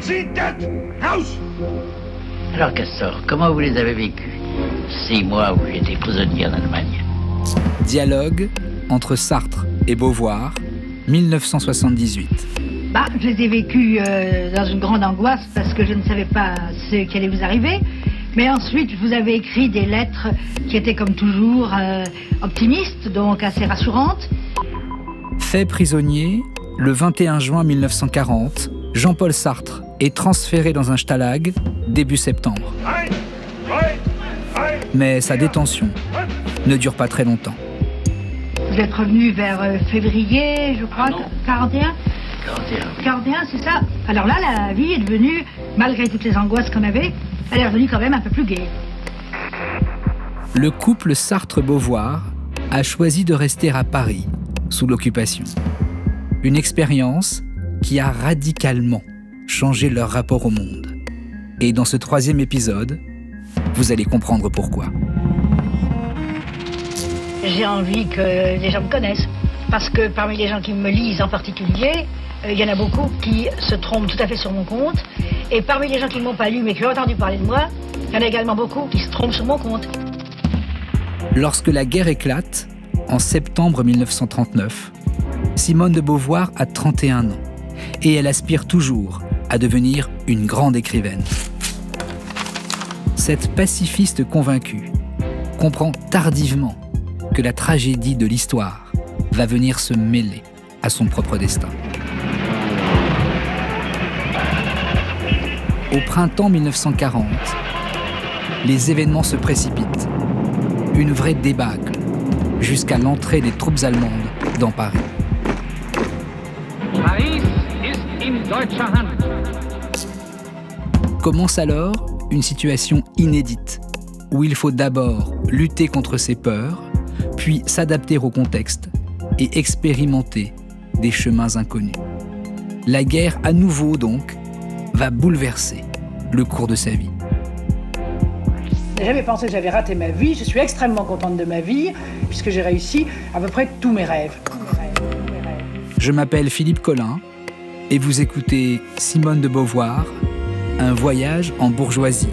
Sit that house. Alors Castor, comment vous les avez vécus 6 mois où j'étais prisonnier en Allemagne? Dialogue entre Sartre et Beauvoir, 1978. Je les ai vécus dans une grande angoisse parce que je ne savais pas ce qui allait vous arriver. Mais ensuite, je vous avais écrit des lettres qui étaient comme toujours optimistes, donc assez rassurantes. Fait prisonnier, le 21 juin 1940, Jean-Paul Sartre est transféré dans un stalag début septembre. Mais sa détention ne dure pas très longtemps. Vous êtes revenu vers février, je crois, 41 41, c'est ça. Alors là, la vie est devenue, malgré toutes les angoisses qu'on avait, elle est revenue quand même un peu plus gaie. Le couple Sartre-Beauvoir a choisi de rester à Paris, sous l'occupation. Une expérience qui a radicalement changé leur rapport au monde. Et dans ce 3e épisode, vous allez comprendre pourquoi. J'ai envie que les gens me connaissent, parce que parmi les gens qui me lisent en particulier, il y en a beaucoup qui se trompent tout à fait sur mon compte. Et parmi les gens qui ne m'ont pas lu mais qui ont entendu parler de moi, il y en a également beaucoup qui se trompent sur mon compte. Lorsque la guerre éclate, en septembre 1939, Simone de Beauvoir a 31 ans et elle aspire toujours à devenir une grande écrivaine. Cette pacifiste convaincue comprend tardivement que la tragédie de l'histoire va venir se mêler à son propre destin. Au printemps 1940, les événements se précipitent. Une vraie débâcle, jusqu'à l'entrée des troupes allemandes dans Paris. Paris ist in deutscher Hand. Commence alors une situation inédite, où il faut d'abord lutter contre ses peurs, puis s'adapter au contexte et expérimenter des chemins inconnus. La guerre, à nouveau donc, va bouleverser le cours de sa vie. Je n'ai jamais pensé que j'avais raté ma vie. Je suis extrêmement contente de ma vie, puisque j'ai réussi à peu près tous mes rêves. Je m'appelle Philippe Collin, et vous écoutez Simone de Beauvoir, un voyage en bourgeoisie.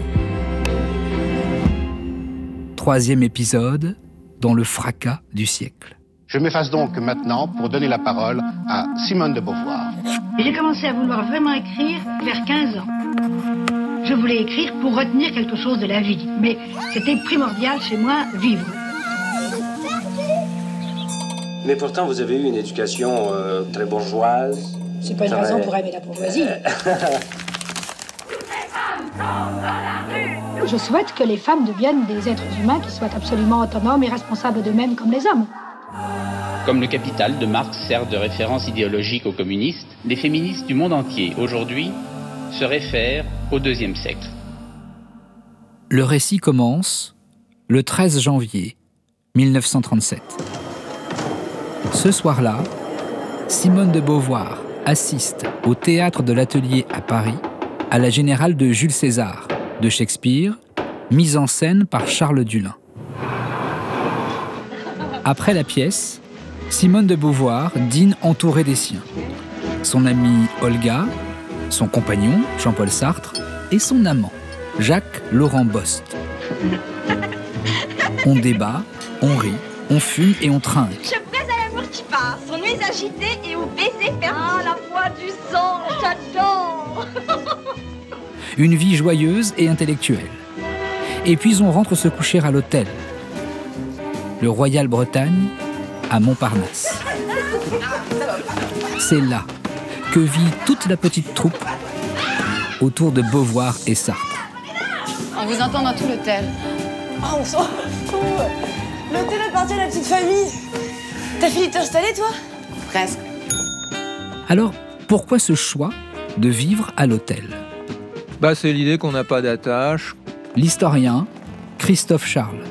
3e épisode, dans le fracas du siècle. Je m'efface donc maintenant pour donner la parole à Simone de Beauvoir. J'ai commencé à vouloir vraiment écrire vers 15 ans. Je voulais écrire pour retenir quelque chose de la vie, mais c'était primordial chez moi, vivre. Mais pourtant, vous avez eu une éducation très bourgeoise. C'est pas une raison pour aimer la bourgeoisie. Je souhaite que les femmes deviennent des êtres humains qui soient absolument autonomes et responsables d'eux-mêmes comme les hommes. Comme le Capital de Marx sert de référence idéologique aux communistes, les féministes du monde entier, aujourd'hui, se réfèrent au IIe siècle. Le récit commence le 13 janvier 1937. Ce soir-là, Simone de Beauvoir assiste au théâtre de l'Atelier à Paris à la Générale de Jules César de Shakespeare, mise en scène par Charles Dulin. Après la pièce, Simone de Beauvoir dîne entourée des siens. Son amie Olga, son compagnon Jean-Paul Sartre et son amant Jacques Laurent Bost. On débat, on rit, on fume et on trinque. Je prête à l'amour qui passe, aux nuits agitées et aux baisers perdus. Ah, la voix du sang, j'adore. Une vie joyeuse et intellectuelle. Et puis on rentre se coucher à l'hôtel. Le Royal Bretagne à Montparnasse. C'est là que vit toute la petite troupe autour de Beauvoir et Sartre. On vous entend dans tout l'hôtel. Oh, on sent... L'hôtel appartient à la petite famille. T'as fini de t'installer, toi? Presque. Alors, pourquoi ce choix de vivre à l'hôtel? C'est l'idée qu'on n'a pas d'attache. L'historien Christophe Charles.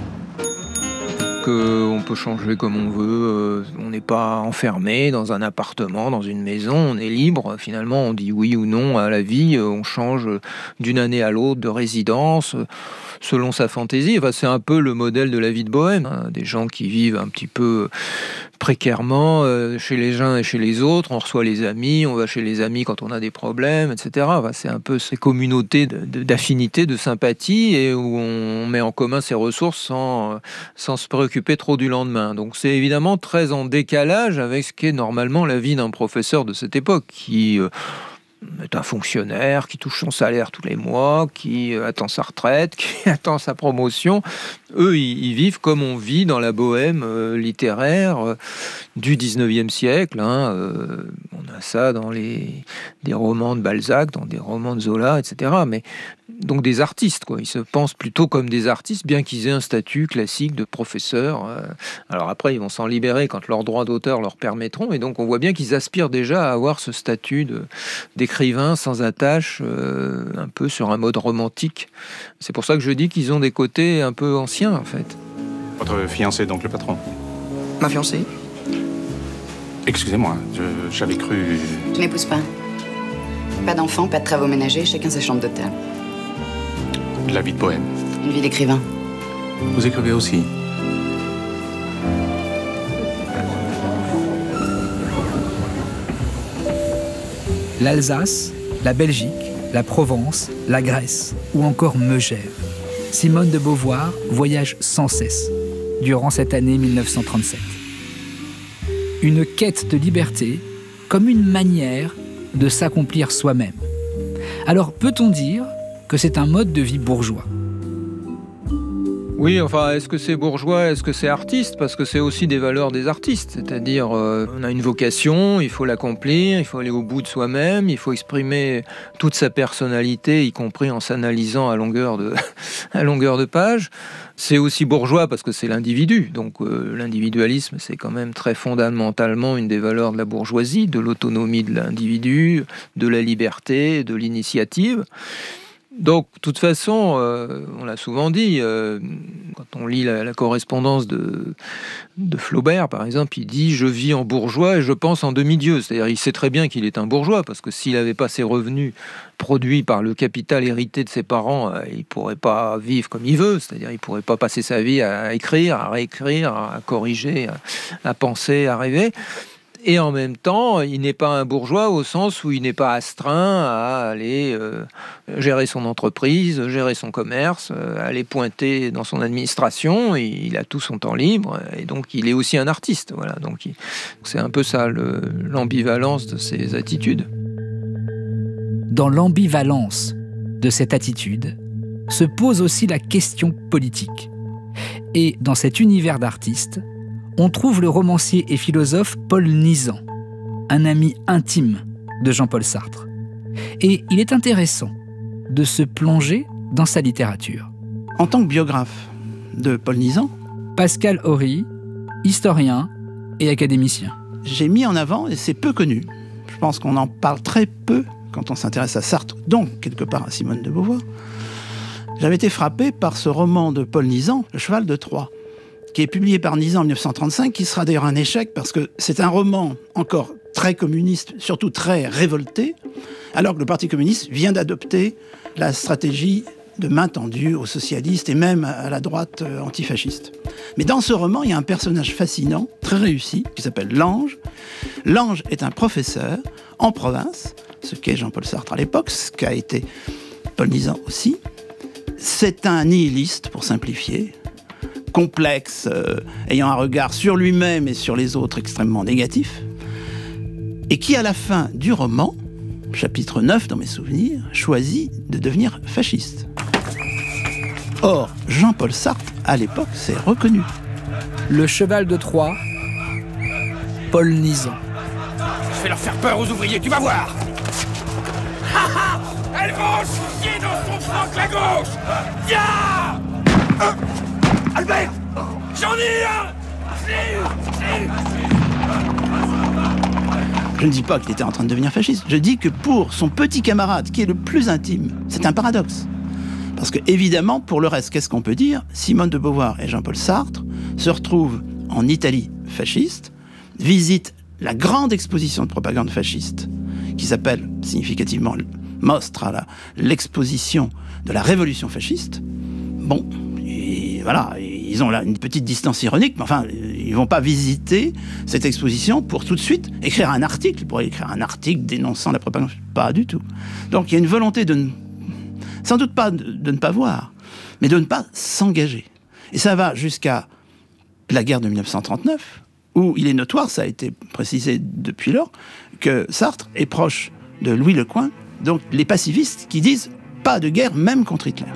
Qu'on peut changer comme on veut, on n'est pas enfermé dans un appartement, dans une maison, on est libre. Finalement, on dit oui ou non à la vie, on change d'une année à l'autre de résidence selon sa fantaisie. C'est un peu le modèle de la vie de bohème, hein. Des gens qui vivent un petit peu précairement chez les uns et chez les autres. On reçoit les amis, on va chez les amis quand on a des problèmes, etc. Enfin, c'est un peu ces communautés d'affinité, de sympathie, et où on met en commun ses ressources sans se préoccuper trop du lendemain. Donc c'est évidemment très en décalage avec ce qu'est normalement la vie d'un professeur de cette époque, qui est un fonctionnaire, qui touche son salaire tous les mois, qui attend sa retraite, qui attend sa promotion. Eux, ils vivent comme on vit dans la bohème littéraire du 19e siècle. On a ça dans des romans de Balzac, dans des romans de Zola, etc. Mais donc des artistes, quoi. Ils se pensent plutôt comme des artistes, bien qu'ils aient un statut classique de professeur. Alors après, ils vont s'en libérer quand leurs droits d'auteur leur permettront. Et donc on voit bien qu'ils aspirent déjà à avoir ce statut d'écrivain sans attache, un peu sur un mode romantique. C'est pour ça que je dis qu'ils ont des côtés un peu anciens, en fait. Votre fiancé, donc le patron? Ma fiancée? Excusez-moi, j'avais cru... Je n'épouse pas. Pas d'enfants, pas de travaux ménagers, chacun sa chambre d'hôtel. La vie de poème. Une vie d'écrivain. Vous écrivez aussi? L'Alsace, la Belgique, la Provence, la Grèce ou encore Megève. Simone de Beauvoir voyage sans cesse durant cette année 1937. Une quête de liberté comme une manière de s'accomplir soi-même. Alors peut-on dire que c'est un mode de vie bourgeois ? Oui, enfin, est-ce que c'est bourgeois, est-ce que c'est artiste ? Parce que c'est aussi des valeurs des artistes. C'est-à-dire, on a une vocation, il faut l'accomplir, il faut aller au bout de soi-même, il faut exprimer toute sa personnalité, y compris en s'analysant à longueur de page. C'est aussi bourgeois parce que c'est l'individu. Donc l'individualisme, c'est quand même très fondamentalement une des valeurs de la bourgeoisie, de l'autonomie de l'individu, de la liberté, de l'initiative. Donc, de toute façon, on l'a souvent dit, quand on lit la correspondance de Flaubert, par exemple, il dit « Je vis en bourgeois et je pense en demi-dieu ». C'est-à-dire, il sait très bien qu'il est un bourgeois, parce que s'il n'avait pas ses revenus produits par le capital hérité de ses parents, il ne pourrait pas vivre comme il veut. C'est-à-dire, il ne pourrait pas passer sa vie à écrire, à réécrire, à corriger, à penser, à rêver. Et en même temps, il n'est pas un bourgeois au sens où il n'est pas astreint à aller gérer son entreprise, gérer son commerce, aller pointer dans son administration. Il a tout son temps libre et donc il est aussi un artiste. Voilà. Donc c'est un peu ça l'ambivalence de ses attitudes. Dans l'ambivalence de cette attitude se pose aussi la question politique. Et dans cet univers d'artistes, on trouve le romancier et philosophe Paul Nizan, un ami intime de Jean-Paul Sartre. Et il est intéressant de se plonger dans sa littérature. En tant que biographe de Paul Nizan, Pascal Horry, historien et académicien. J'ai mis en avant, et c'est peu connu, je pense qu'on en parle très peu quand on s'intéresse à Sartre, donc quelque part à Simone de Beauvoir, j'avais été frappé par ce roman de Paul Nizan, Le cheval de Troie, qui est publié par Nizan en 1935, qui sera d'ailleurs un échec parce que c'est un roman encore très communiste, surtout très révolté, alors que le Parti communiste vient d'adopter la stratégie de main tendue aux socialistes et même à la droite antifasciste. Mais dans ce roman, il y a un personnage fascinant, très réussi, qui s'appelle Lange. Lange est un professeur en province, ce qu'est Jean-Paul Sartre à l'époque, ce qu'a été Paul Nizan aussi. C'est un nihiliste, pour simplifier, complexe, ayant un regard sur lui-même et sur les autres extrêmement négatif, et qui, à la fin du roman, chapitre 9 dans mes souvenirs, choisit de devenir fasciste. Or, Jean-Paul Sartre, à l'époque, s'est reconnu. Le cheval de Troie, Paul Nizan. Je vais leur faire peur aux ouvriers, tu vas voir. Ha ha! Elles vont chier dans son flanc la gauche. Viens! Albert! J'en ai un! Je ne dis pas qu'il était en train de devenir fasciste, je dis que pour son petit camarade, qui est le plus intime, c'est un paradoxe. Parce que, évidemment, pour le reste, qu'est-ce qu'on peut dire ? Simone de Beauvoir et Jean-Paul Sartre se retrouvent en Italie fasciste, visitent la grande exposition de propagande fasciste, qui s'appelle significativement Mostra, l'exposition de la révolution fasciste. Bon, et voilà, ils ont là une petite distance ironique, mais enfin, Ils ne vont pas visiter cette exposition pour tout de suite écrire un article, dénonçant la propagande. Pas du tout. Donc il y a une volonté sans doute pas de ne pas voir, mais de ne pas s'engager. Et ça va jusqu'à la guerre de 1939, où il est notoire, ça a été précisé depuis lors, que Sartre est proche de Louis Lecoing, donc les pacifistes qui disent pas de guerre même contre Hitler.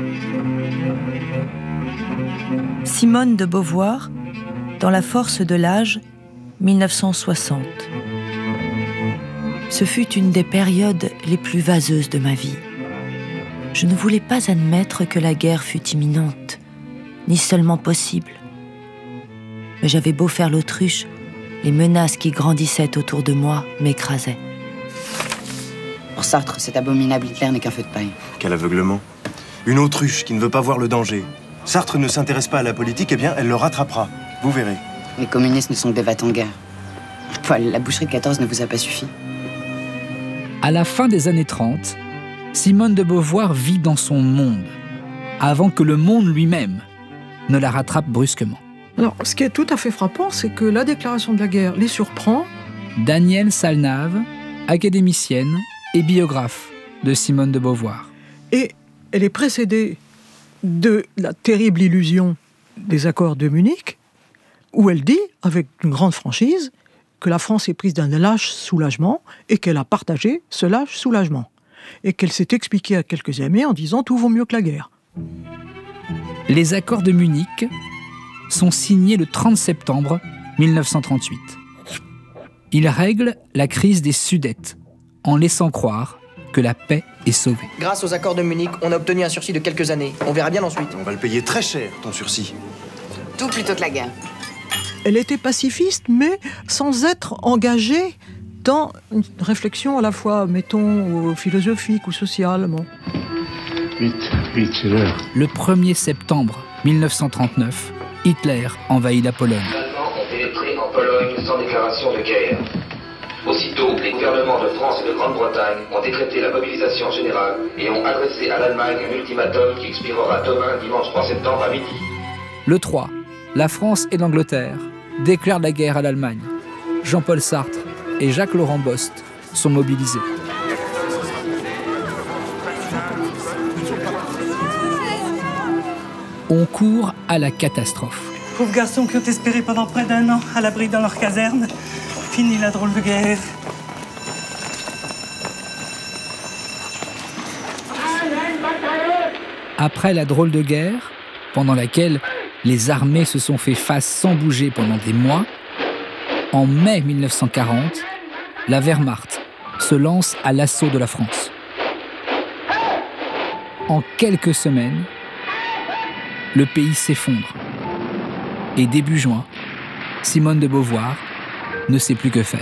Simone de Beauvoir, dans La force de l'âge, 1960. Ce fut une des périodes les plus vaseuses de ma vie. Je ne voulais pas admettre que la guerre fût imminente, ni seulement possible. Mais j'avais beau faire l'autruche, les menaces qui grandissaient autour de moi m'écrasaient. Pour Sartre, cet abominable Hitler n'est qu'un feu de paille. Quel aveuglement. Une autruche qui ne veut pas voir le danger. Sartre ne s'intéresse pas à la politique, eh bien, elle le rattrapera. Vous verrez. Les communistes ne sont que des va-t-en de guerre. Paul, la boucherie de 14 ne vous a pas suffi. À la fin des années 30, Simone de Beauvoir vit dans son monde, avant que le monde lui-même ne la rattrape brusquement. Alors, ce qui est tout à fait frappant, c'est que la déclaration de la guerre les surprend. Danielle Salnave, académicienne et biographe de Simone de Beauvoir. Et elle est précédée de la terrible illusion des accords de Munich, où elle dit, avec une grande franchise, que la France est prise d'un lâche soulagement et qu'elle a partagé ce lâche soulagement. Et qu'elle s'est expliquée à quelques amis en disant « tout vaut mieux que la guerre ». Les accords de Munich sont signés le 30 septembre 1938. Ils règlent la crise des Sudètes en laissant croire que la paix est sauvée. Grâce aux accords de Munich, on a obtenu un sursis de quelques années. On verra bien ensuite. On va le payer très cher, ton sursis. Tout plutôt que la guerre. Elle était pacifiste, mais sans être engagée dans une réflexion à la fois, mettons, philosophique ou sociale. Bon. Vite, c'est l'heure. Le 1er septembre 1939, Hitler envahit la Pologne. Les Allemands ont pénétré en Pologne sans déclaration de guerre. Aussitôt, les gouvernements de France et de Grande-Bretagne ont décrété la mobilisation générale et ont adressé à l'Allemagne un ultimatum qui expirera demain, dimanche 3 septembre à midi. Le 3, la France et l'Angleterre déclarent la guerre à l'Allemagne. Jean-Paul Sartre et Jacques-Laurent Bost sont mobilisés. On court à la catastrophe. Pauvres garçons qui ont espéré pendant près d'un an à l'abri dans leur caserne. Fini la drôle de guerre. Après la drôle de guerre, pendant laquelle les armées se sont fait face sans bouger pendant des mois, en mai 1940, la Wehrmacht se lance à l'assaut de la France. En quelques semaines, le pays s'effondre. Et début juin, Simone de Beauvoir ne sait plus que faire.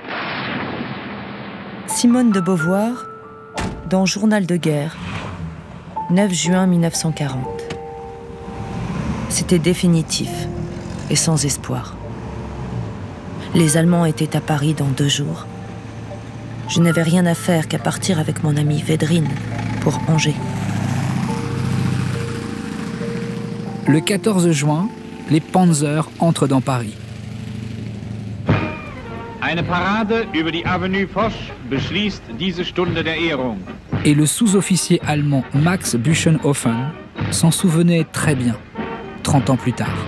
Simone de Beauvoir, dans Journal de guerre, 9 juin 1940. C'était définitif et sans espoir. Les Allemands étaient à Paris dans 2 jours. Je n'avais rien à faire qu'à partir avec mon ami Védrine pour Angers. Le 14 juin, les Panzers entrent dans Paris. Eine Parade über die Avenue Foch beschließt diese Stunde der Ehrung. Et le sous-officier allemand Max Büchenhofen s'en souvenait très bien, 30 ans plus tard.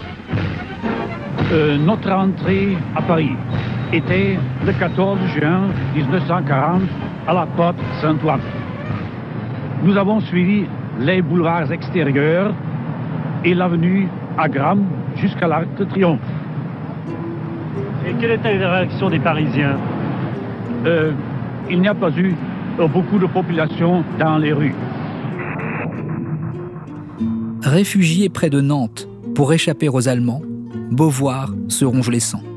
Notre entrée à Paris était le 14 juin 1940 à la porte Saint-Ouen. Nous avons suivi les boulevards extérieurs et l'avenue Agram jusqu'à l'Arc de Triomphe. Et quelle était la réaction des Parisiens? Il n'y a pas eu beaucoup de population dans les rues. Réfugié près de Nantes pour échapper aux Allemands, Beauvoir se ronge les sangs.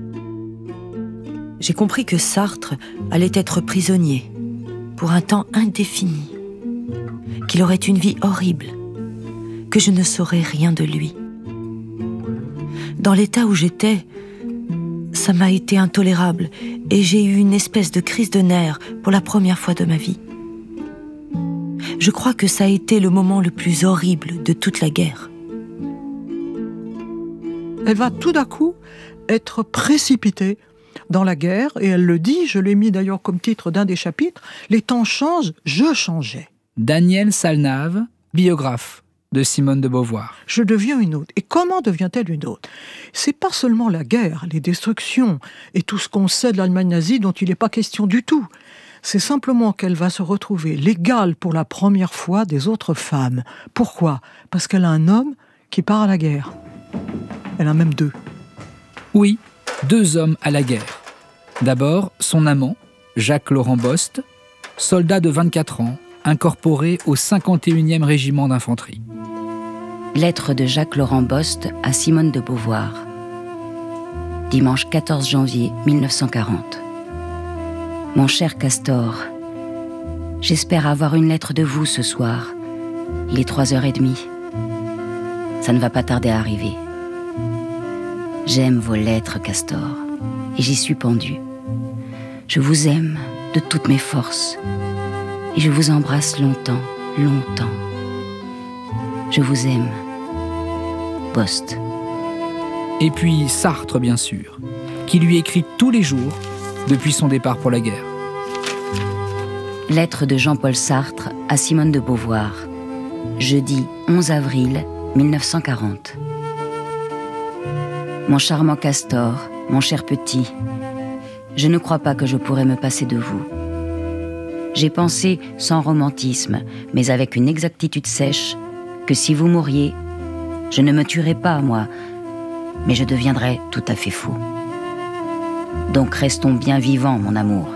J'ai compris que Sartre allait être prisonnier pour un temps indéfini, qu'il aurait une vie horrible, que je ne saurais rien de lui. Dans l'état où j'étais, ça m'a été intolérable et j'ai eu une espèce de crise de nerfs pour la première fois de ma vie. Je crois que ça a été le moment le plus horrible de toute la guerre. Elle va tout d'un coup être précipitée dans la guerre, et elle le dit, je l'ai mis d'ailleurs comme titre d'un des chapitres, « Les temps changent, je changeais ». Danielle Salnave, biographe de Simone de Beauvoir. Je deviens une autre. Et comment devient-elle une autre ? C'est pas seulement la guerre, les destructions et tout ce qu'on sait de l'Allemagne nazie dont il n'est pas question du tout. C'est simplement qu'elle va se retrouver l'égale pour la première fois des autres femmes. Pourquoi ? Parce qu'elle a un homme qui part à la guerre. Elle a même deux. Oui, 2 hommes à la guerre. D'abord, son amant, Jacques-Laurent Bost, soldat de 24 ans, incorporé au 51e régiment d'infanterie. Lettre de Jacques-Laurent Bost à Simone de Beauvoir. Dimanche 14 janvier 1940. Mon cher Castor, j'espère avoir une lettre de vous ce soir. Il est 3h30. Ça ne va pas tarder à arriver. J'aime vos lettres, Castor, et j'y suis pendu. Je vous aime de toutes mes forces, et je vous embrasse longtemps, longtemps. Je vous aime. Bost. Et puis Sartre, bien sûr, qui lui écrit tous les jours depuis son départ pour la guerre. Lettre de Jean-Paul Sartre à Simone de Beauvoir. Jeudi 11 avril 1940. Mon charmant Castor, mon cher petit, je ne crois pas que je pourrais me passer de vous. J'ai pensé, sans romantisme, mais avec une exactitude sèche, que si vous mouriez, je ne me tuerais pas, moi, mais je deviendrais tout à fait fou. Donc restons bien vivants, mon amour.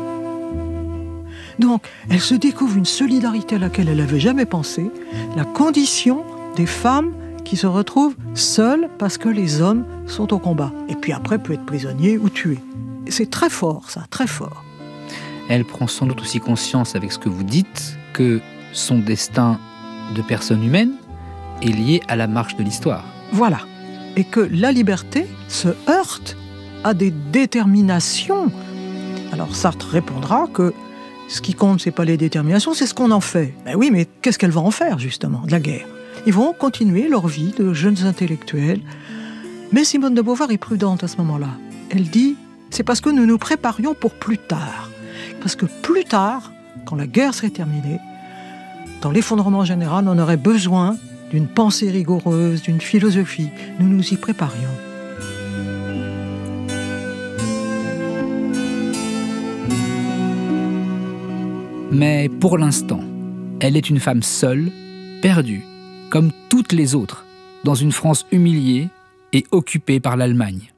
Donc, elle se découvre une solidarité à laquelle elle n'avait jamais pensé, la condition des femmes qui se retrouvent seules parce que les hommes sont au combat. Et puis après, peut être prisonnier ou tué. C'est très fort, ça, très fort. Elle prend sans doute aussi conscience, avec ce que vous dites, que son destin de personne humaine est lié à la marche de l'histoire. Voilà. Et que la liberté se heurte à des déterminations. Alors Sartre répondra que ce qui compte, c'est pas les déterminations, c'est ce qu'on en fait. Ben oui, mais qu'est-ce qu'elle va en faire, justement, de la guerre ? Ils vont continuer leur vie de jeunes intellectuels. Mais Simone de Beauvoir est prudente à ce moment-là. Elle dit, c'est parce que nous nous préparions pour plus tard. Parce que plus tard, quand la guerre serait terminée, dans l'effondrement général, on aurait besoin d'une pensée rigoureuse, d'une philosophie. Nous nous y préparions. Mais pour l'instant, elle est une femme seule, perdue, comme toutes les autres, dans une France humiliée et occupée par l'Allemagne.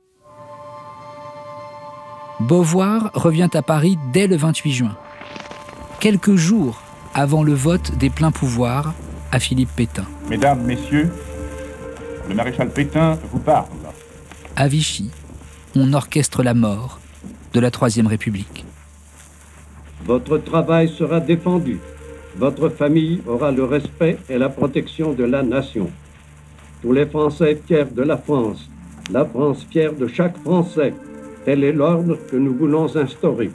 Beauvoir revient à Paris dès le 28 juin, quelques jours avant le vote des pleins pouvoirs à Philippe Pétain. Mesdames, Messieurs, le maréchal Pétain vous parle. À Vichy, on orchestre la mort de la Troisième République. Votre travail sera défendu. Votre famille aura le respect et la protection de la nation. Tous les Français fiers de la France fière de chaque Français. Tel est l'ordre que nous voulons instaurer.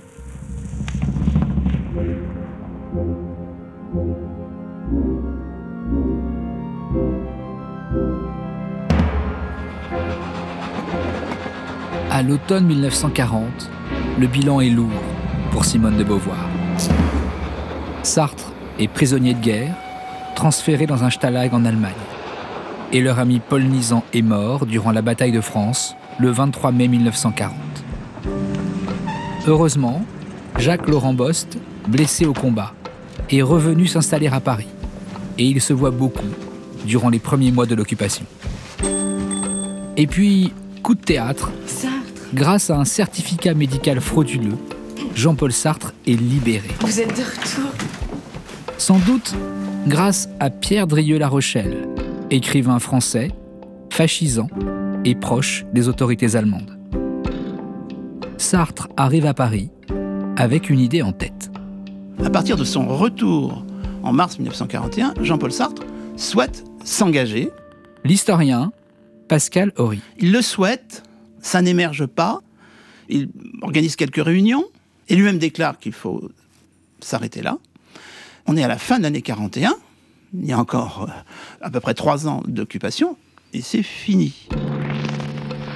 À l'automne 1940, le bilan est lourd pour Simone de Beauvoir. Sartre est prisonnier de guerre, transféré dans un stalag en Allemagne. Et leur ami Paul Nizan est mort durant la bataille de France, le 23 mai 1940. Heureusement, Jacques-Laurent Bost, blessé au combat, est revenu s'installer à Paris. Et il se voit beaucoup durant les premiers mois de l'occupation. Et puis, coup de théâtre, grâce à un certificat médical frauduleux, Jean-Paul Sartre est libéré. Vous êtes de retour. Sans doute grâce à Pierre Drieux-La Rochelle, écrivain français, fascisant et proche des autorités allemandes. Sartre arrive à Paris avec une idée en tête. À partir de son retour en mars 1941, Jean-Paul Sartre souhaite s'engager. L'historien Pascal Horry. Il le souhaite, ça n'émerge pas. Il organise quelques réunions et lui-même déclare qu'il faut s'arrêter là. On est à la fin de l'année 41. Il y a encore à peu près 3 ans d'occupation et c'est fini.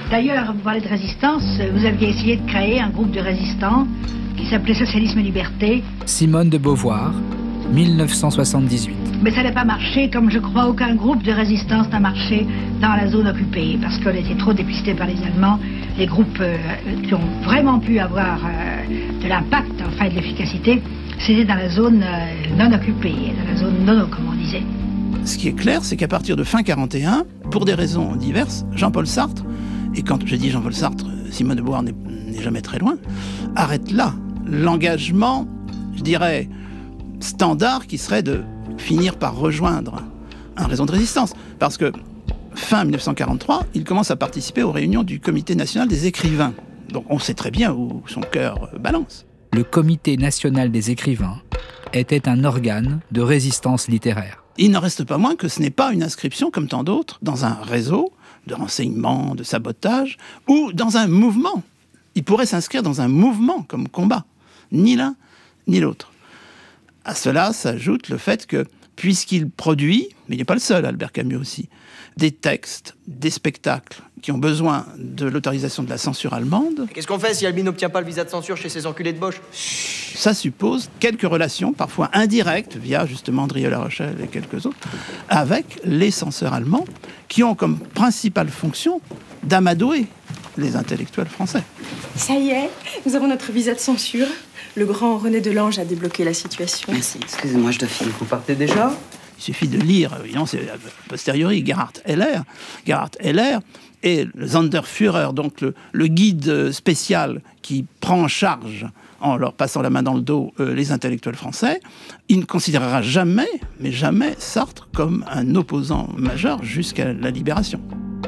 D'ailleurs, vous parlez de résistance, vous aviez essayé de créer un groupe de résistants qui s'appelait Socialisme et Liberté. Simone de Beauvoir, 1978. Mais ça n'a pas marché, comme je crois aucun groupe de résistance n'a marché dans la zone occupée, parce qu'on était trop dépistés par les Allemands. Les groupes qui ont vraiment pu avoir de l'impact, enfin de l'efficacité, c'était dans la zone non occupée, dans la zone non, comme on disait. Ce qui est clair, c'est qu'à partir de fin 41, pour des raisons diverses, Jean-Paul Sartre, et quand je dis Jean-Paul Sartre, Simone de Beauvoir n'est jamais très loin, arrête là l'engagement, je dirais, standard qui serait de finir par rejoindre un réseau de résistance. Parce que fin 1943, il commence à participer aux réunions du Comité national des écrivains. Donc on sait très bien où son cœur balance. Le Comité national des écrivains était un organe de résistance littéraire. Il n'en reste pas moins que ce n'est pas une inscription, comme tant d'autres, dans un réseau de renseignement, de sabotage, ou dans un mouvement. Il pourrait s'inscrire dans un mouvement comme combat. Ni l'un, ni l'autre. À cela s'ajoute le fait que, puisqu'il produit, mais il n'est pas le seul, Albert Camus aussi, des textes, des spectacles qui ont besoin de l'autorisation de la censure allemande. Qu'est-ce qu'on fait si Albi n'obtient pas le visa de censure chez ces enculés de Bosch? Ça suppose quelques relations, parfois indirectes, via justement Drieux-La Rochelle et quelques autres, avec les censeurs allemands, qui ont comme principale fonction d'amadouer les intellectuels français. Ça y est, nous avons notre visa de censure. Le grand René Delange a débloqué la situation. Merci, excusez-moi, je dois filer. Vous partez déjà? Il suffit de lire, évidemment, c'est a posteriori, Gerhard Heller. Gerhard Heller est le Sonderführer, donc le guide spécial qui prend en charge, en leur passant la main dans le dos, les intellectuels français. Il ne considérera jamais, mais jamais, Sartre comme un opposant majeur jusqu'à la libération.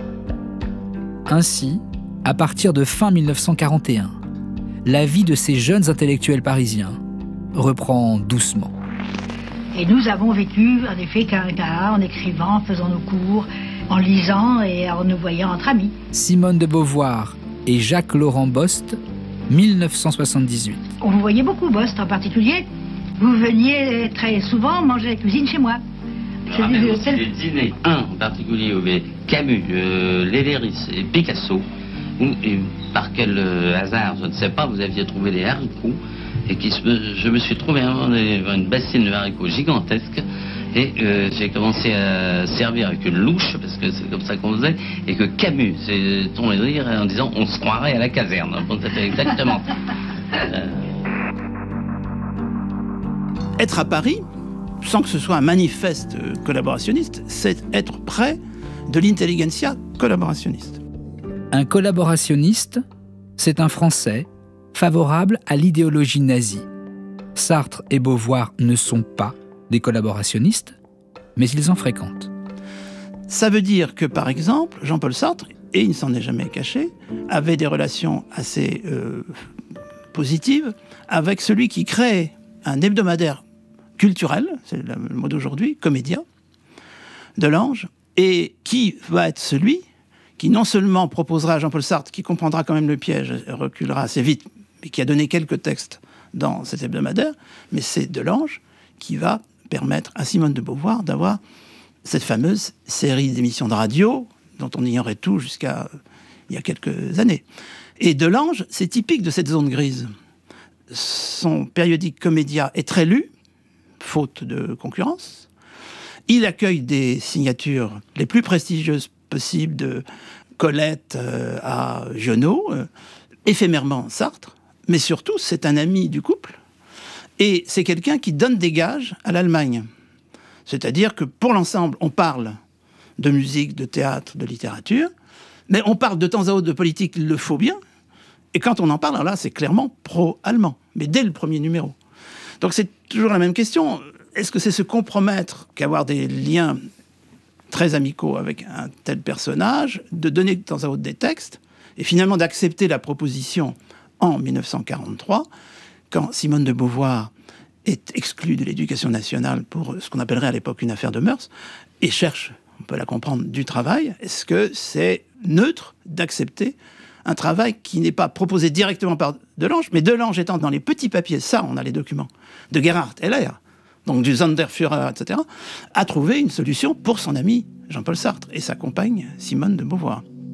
Ainsi, à partir de fin 1941, la vie de ces jeunes intellectuels parisiens reprend doucement. Et nous avons vécu, en effet, qu'un en écrivant, en faisant nos cours, en lisant et en nous voyant entre amis. Simone de Beauvoir et Jacques-Laurent Bost, 1978. On vous voyait beaucoup, Bost en particulier. Vous veniez très souvent manger à la cuisine chez moi. Je rappelle aussi les dîners, un en particulier, où il y avait Camus, Léléris et Picasso, où, et par quel hasard, je ne sais pas, vous aviez trouvé des haricots, et je me suis trouvé une bassine de haricots gigantesque, et j'ai commencé à servir avec une louche, parce que c'est comme ça qu'on faisait, et que Camus s'est tombé de rire en disant « on se croirait à la caserne ». C'était exactement ça. Être à Paris, sans que ce soit un manifeste collaborationniste, c'est être près de l'intelligentsia collaborationniste. Un collaborationniste, c'est un Français favorable à l'idéologie nazie. Sartre et Beauvoir ne sont pas des collaborationnistes, mais ils en fréquentent. Ça veut dire que, par exemple, Jean-Paul Sartre, et il ne s'en est jamais caché, avait des relations assez positives avec celui qui crée un hebdomadaire culturel, c'est le mot d'aujourd'hui, Comédia, Delange, et qui va être celui qui non seulement proposera à Jean-Paul Sartre, qui comprendra quand même le piège et reculera assez vite, mais qui a donné quelques textes dans cet hebdomadaire, mais c'est Delange qui va permettre à Simone de Beauvoir d'avoir cette fameuse série d'émissions de radio dont on ignorait tout jusqu'à il y a quelques années. Et Delange, c'est typique de cette zone grise. Son périodique Comédia est très lu, faute de concurrence. Il accueille des signatures les plus prestigieuses possibles, de Colette à Giono, éphémèrement Sartre, mais surtout c'est un ami du couple, et c'est quelqu'un qui donne des gages à l'Allemagne. C'est-à-dire que pour l'ensemble, on parle de musique, de théâtre, de littérature, mais on parle de temps à autre de politique, il le faut bien, et quand on en parle, alors là, c'est clairement pro-allemand, mais dès le premier numéro. Donc c'est toujours la même question. Est-ce que c'est se compromettre qu'avoir des liens très amicaux avec un tel personnage, de donner de temps à autre des textes, et finalement d'accepter la proposition en 1943, quand Simone de Beauvoir est exclue de l'éducation nationale pour ce qu'on appellerait à l'époque une affaire de mœurs, et cherche, on peut la comprendre, du travail. Est-ce que c'est neutre d'accepter un travail qui n'est pas proposé directement par Delange, mais Delange étant dans les petits papiers, ça, on a les documents, de Gerhard Heller, donc du Sonderführer, etc., a trouvé une solution pour son ami Jean-Paul Sartre et sa compagne Simone de Beauvoir.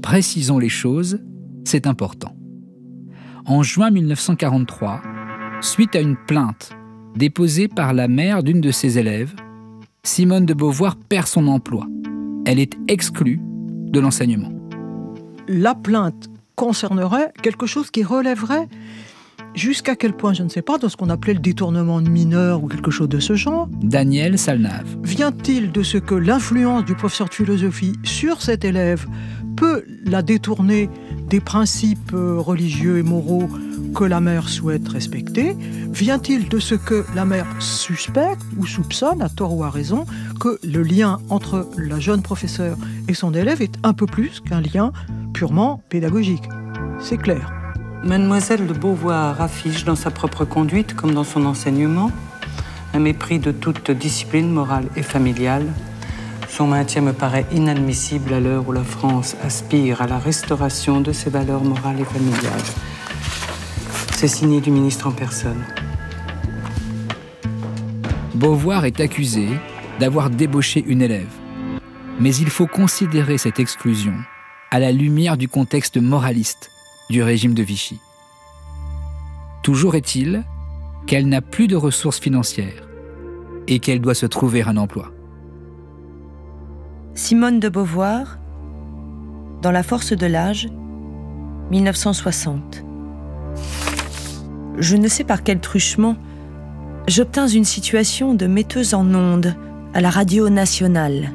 Précisons les choses, c'est important. En juin 1943, suite à une plainte déposée par la mère d'une de ses élèves, Simone de Beauvoir perd son emploi. Elle est exclue de l'enseignement. La plainte concernerait quelque chose qui relèverait, jusqu'à quel point, je ne sais pas, de ce qu'on appelait le détournement de mineurs ou quelque chose de ce genre. Daniel Salnave. Vient-il de ce que l'influence du professeur de philosophie sur cet élève peut la détourner des principes religieux et moraux que la mère souhaite respecter? Vient-il de ce que la mère suspecte ou soupçonne, à tort ou à raison, que le lien entre la jeune professeure et son élève est un peu plus qu'un lien purement pédagogique? C'est clair. Mademoiselle de Beauvoir affiche dans sa propre conduite, comme dans son enseignement, un mépris de toute discipline morale et familiale. Son maintien me paraît inadmissible à l'heure où la France aspire à la restauration de ses valeurs morales et familiales. C'est signé du ministre en personne. Beauvoir est accusée d'avoir débauché une élève. Mais il faut considérer cette exclusion à la lumière du contexte moraliste du régime de Vichy. Toujours est-il qu'elle n'a plus de ressources financières et qu'elle doit se trouver un emploi. Simone de Beauvoir, dans La force de l'âge, 1960. Je ne sais par quel truchement, j'obtins une situation de metteuse en ondes à la radio nationale.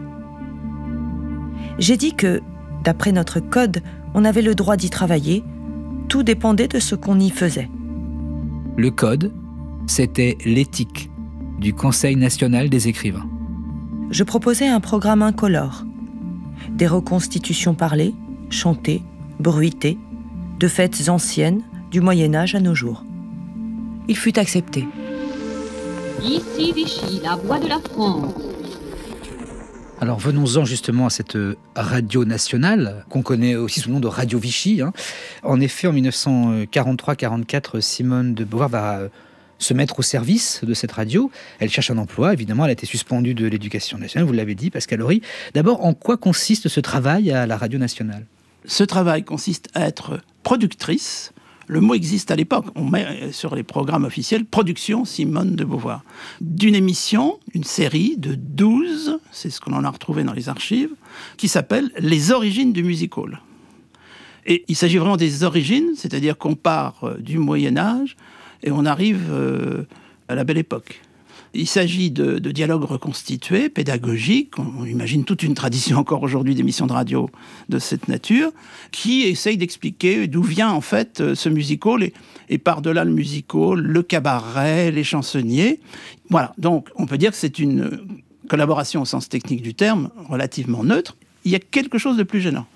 J'ai dit que, d'après notre code, on avait le droit d'y travailler, tout dépendait de ce qu'on y faisait. Le code, c'était l'éthique du Conseil national des écrivains. Je proposais un programme incolore. Des reconstitutions parlées, chantées, bruitées, de fêtes anciennes, du Moyen-Âge à nos jours. Il fut accepté. Ici Vichy, la voix de la France. Alors venons-en justement à cette radio nationale, qu'on connaît aussi sous le nom de Radio Vichy. En effet, en 1943-44, Simone de Beauvoir va se mettre au service de cette radio. Elle cherche un emploi, évidemment, elle a été suspendue de l'éducation nationale, vous l'avez dit, Pascal Horry. D'abord, en quoi consiste ce travail à la radio nationale ? Ce travail consiste à être productrice. Le mot existe à l'époque. On met sur les programmes officiels « Production Simone de Beauvoir ». D'une émission, une série de 12, c'est ce qu'on en a retrouvé dans les archives, qui s'appelle « Les origines du music-hall ». Et il s'agit vraiment des origines, c'est-à-dire qu'on part du Moyen-Âge et on arrive à la Belle Époque. Il s'agit de dialogues reconstitués, pédagogiques. On imagine toute une tradition encore aujourd'hui d'émissions de radio de cette nature, qui essayent d'expliquer d'où vient en fait ce music-hall et par-delà le music-hall, le cabaret, les chansonniers. Voilà, donc on peut dire que c'est une collaboration au sens technique du terme, relativement neutre. Il y a quelque chose de plus gênant.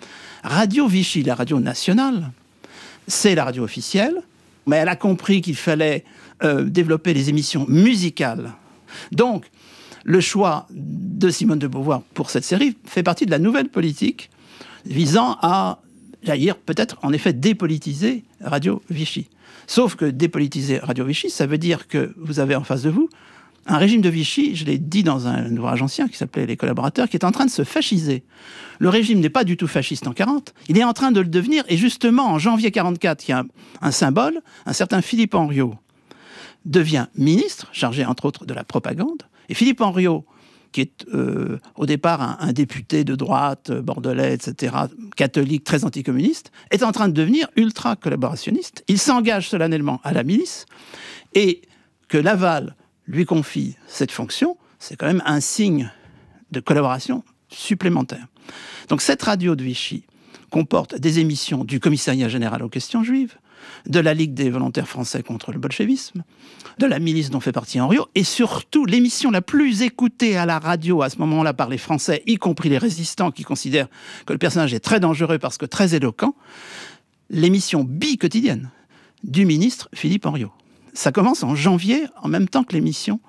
Radio Vichy, la radio nationale, c'est la radio officielle, mais elle a compris qu'il fallait développer les émissions musicales. Donc, le choix de Simone de Beauvoir pour cette série fait partie de la nouvelle politique visant à, j'allais dire, peut-être en effet dépolitiser Radio Vichy. Sauf que dépolitiser Radio Vichy, ça veut dire que vous avez en face de vous un régime de Vichy, je l'ai dit dans un ouvrage ancien qui s'appelait Les Collaborateurs, qui est en train de se fasciser. Le régime n'est pas du tout fasciste en 40, il est en train de le devenir, et justement en janvier 44, il y a un symbole, un certain Philippe Henriot devient ministre, chargé entre autres de la propagande, et Philippe Henriot, qui est au départ un député de droite, bordelais, etc., catholique, très anticommuniste, est en train de devenir ultra-collaborationniste. Il s'engage solennellement à la milice, et que Laval lui confie cette fonction, c'est quand même un signe de collaboration supplémentaire. Donc cette radio de Vichy comporte des émissions du Commissariat général aux questions juives, de la Ligue des volontaires français contre le bolchevisme, de la milice dont fait partie Henriot, et surtout l'émission la plus écoutée à la radio à ce moment-là par les Français, y compris les résistants qui considèrent que le personnage est très dangereux parce que très éloquent, l'émission bi-quotidienne du ministre Philippe Henriot. Ça commence en janvier, en même temps que l'émission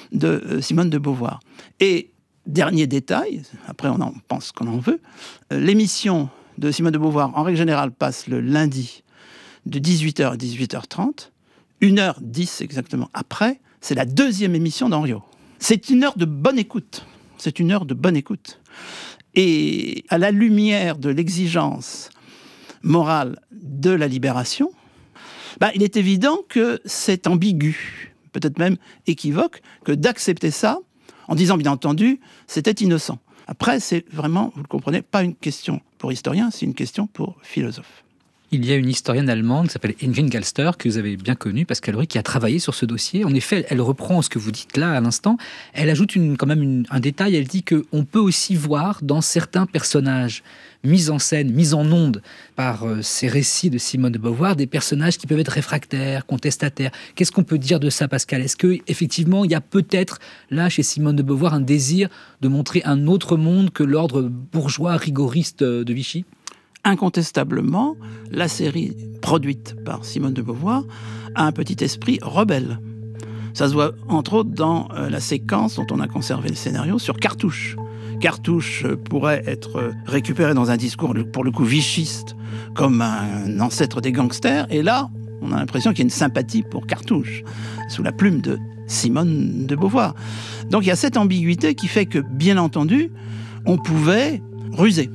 de Simone de Beauvoir. Et dernier détail, après on en pense qu'on en veut, l'émission de Simone de Beauvoir, en règle générale, passe le lundi de 18h à 18h30, 1h10 exactement après, c'est la deuxième émission d'Henriot. C'est une heure de bonne écoute. c'est une heure de bonne écoute. Et à la lumière de l'exigence morale de la libération, il est évident que c'est ambigu, peut-être même équivoque, que d'accepter ça en disant, bien entendu, c'était innocent. Après, c'est vraiment, vous le comprenez, pas une question pour historien, c'est une question pour philosophe. Il y a une historienne allemande qui s'appelle Ingrid Galster, que vous avez bien connue, Pascal Ruy, qui a travaillé sur ce dossier. En effet, elle reprend ce que vous dites là à l'instant. Elle ajoute quand même un détail. Elle dit qu'on peut aussi voir dans certains personnages mis en scène, mis en onde par ces récits de Simone de Beauvoir, des personnages qui peuvent être réfractaires, contestataires. Qu'est-ce qu'on peut dire de ça, Pascal? Est-ce qu'effectivement, il y a peut-être là, chez Simone de Beauvoir, un désir de montrer un autre monde que l'ordre bourgeois rigoriste de Vichy? Incontestablement, la série produite par Simone de Beauvoir a un petit esprit rebelle. Ça se voit entre autres dans la séquence dont on a conservé le scénario sur Cartouche. Cartouche pourrait être récupéré dans un discours pour le coup vichiste comme un ancêtre des gangsters, et là on a l'impression qu'il y a une sympathie pour Cartouche sous la plume de Simone de Beauvoir. Donc il y a cette ambiguïté qui fait que, bien entendu, on pouvait ruser.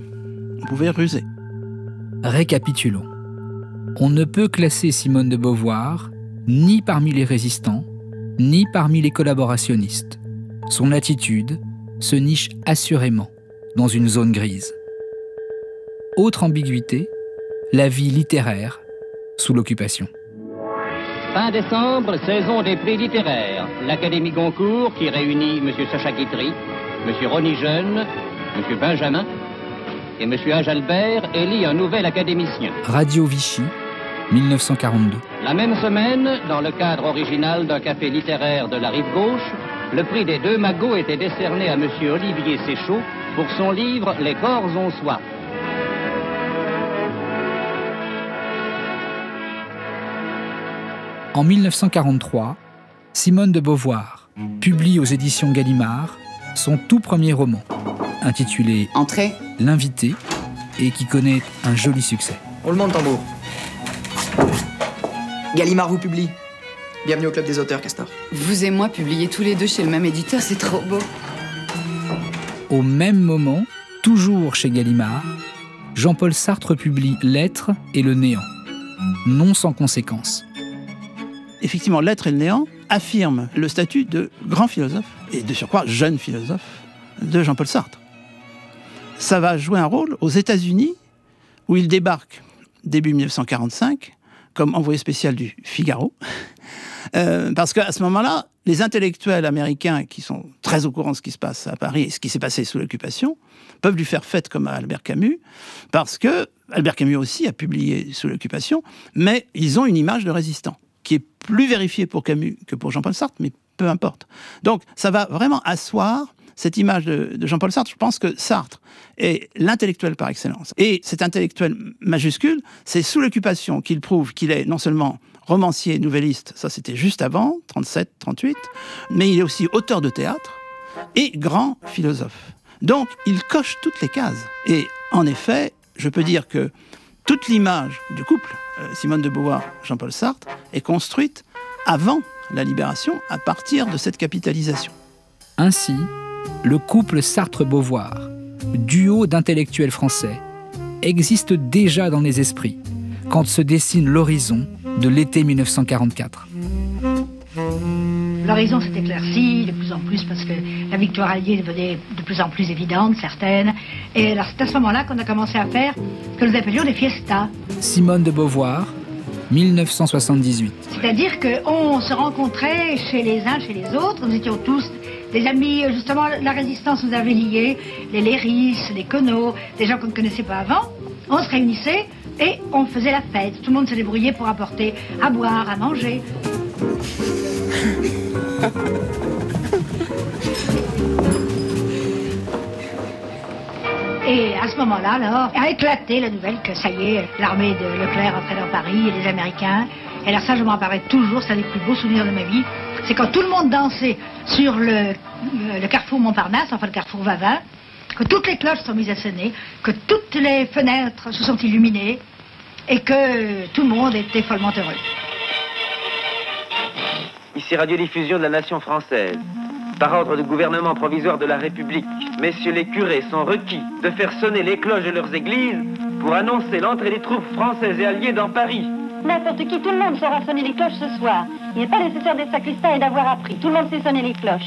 Récapitulons. On ne peut classer Simone de Beauvoir ni parmi les résistants, ni parmi les collaborationnistes. Son attitude se niche assurément dans une zone grise. Autre ambiguïté, la vie littéraire sous l'occupation. Fin décembre, saison des prix littéraires. L'Académie Goncourt qui réunit M. Sacha Guitry, M. Ronny Jeune, M. Benjamin et M. Ajalbert élit un nouvel académicien. Radio Vichy, 1942. La même semaine, dans le cadre original d'un café littéraire de la Rive-Gauche, le prix des deux magots était décerné à M. Olivier Séchaud pour son livre « Les corps ont soif ». En 1943, Simone de Beauvoir publie aux éditions Gallimard son tout premier roman, intitulé « Entrée ». L'invité, et qui connaît un joli succès. Roulement de tambour. Gallimard vous publie. Bienvenue au club des auteurs, Castor. Vous et moi publiés tous les deux chez le même éditeur, c'est trop beau. Au même moment, toujours chez Gallimard, Jean-Paul Sartre publie L'être et le néant, non sans conséquences. Effectivement, L'être et le néant affirment le statut de grand philosophe, et de surcroît jeune philosophe, de Jean-Paul Sartre. Ça va jouer un rôle aux États-Unis, où il débarque début 1945 comme envoyé spécial du Figaro, parce qu'à ce moment-là, les intellectuels américains qui sont très au courant de ce qui se passe à Paris et ce qui s'est passé sous l'occupation peuvent lui faire fête comme à Albert Camus, parce que Albert Camus aussi a publié sous l'occupation, mais ils ont une image de résistant qui est plus vérifiée pour Camus que pour Jean-Paul Sartre, mais peu importe. Donc ça va vraiment asseoir cette image de Jean-Paul Sartre. Je pense que Sartre est l'intellectuel par excellence. Et cet intellectuel majuscule, c'est sous l'occupation qu'il prouve qu'il est non seulement romancier, nouvelliste, ça c'était juste avant, 37, 38, mais il est aussi auteur de théâtre et grand philosophe. Donc il coche toutes les cases. Et en effet, je peux dire que toute l'image du couple, Simone de Beauvoir, Jean-Paul Sartre, est construite avant la libération, à partir de cette capitalisation. Ainsi, le couple Sartre-Beauvoir, duo d'intellectuels français, existe déjà dans les esprits quand se dessine l'horizon de l'été 1944. L'horizon s'est éclairci de plus en plus parce que la victoire alliée devenait de plus en plus évidente, certaine. Et alors c'est à ce moment-là qu'on a commencé à faire ce que nous appelions des fiestas. Simone de Beauvoir, 1978. C'est-à-dire qu'on se rencontrait chez les uns, chez les autres. Nous étions tous des amis, justement, la résistance nous avait liés. Les Léris, les Conneaux, des gens qu'on ne connaissait pas avant. On se réunissait et on faisait la fête. Tout le monde se débrouillait pour apporter à boire, à manger. Et à ce moment-là, alors, a éclaté la nouvelle que ça y est, l'armée de Leclerc entrait dans Paris et les Américains. Et alors ça, je m'en rappellerai toujours, c'est un des plus beaux souvenirs de ma vie. C'est quand tout le monde dansait sur le carrefour Montparnasse, enfin le carrefour Vavin, que toutes les cloches sont mises à sonner, que toutes les fenêtres se sont illuminées et que tout le monde était follement heureux. Ici Radiodiffusion de la Nation française. Par ordre du gouvernement provisoire de la République, messieurs les curés sont requis de faire sonner les cloches de leurs églises pour annoncer l'entrée des troupes françaises et alliées dans Paris. N'importe qui, tout le monde saura sonner les cloches ce soir. Il n'est pas nécessaire d'être sacristain et d'avoir appris. Tout le monde sait sonner les cloches.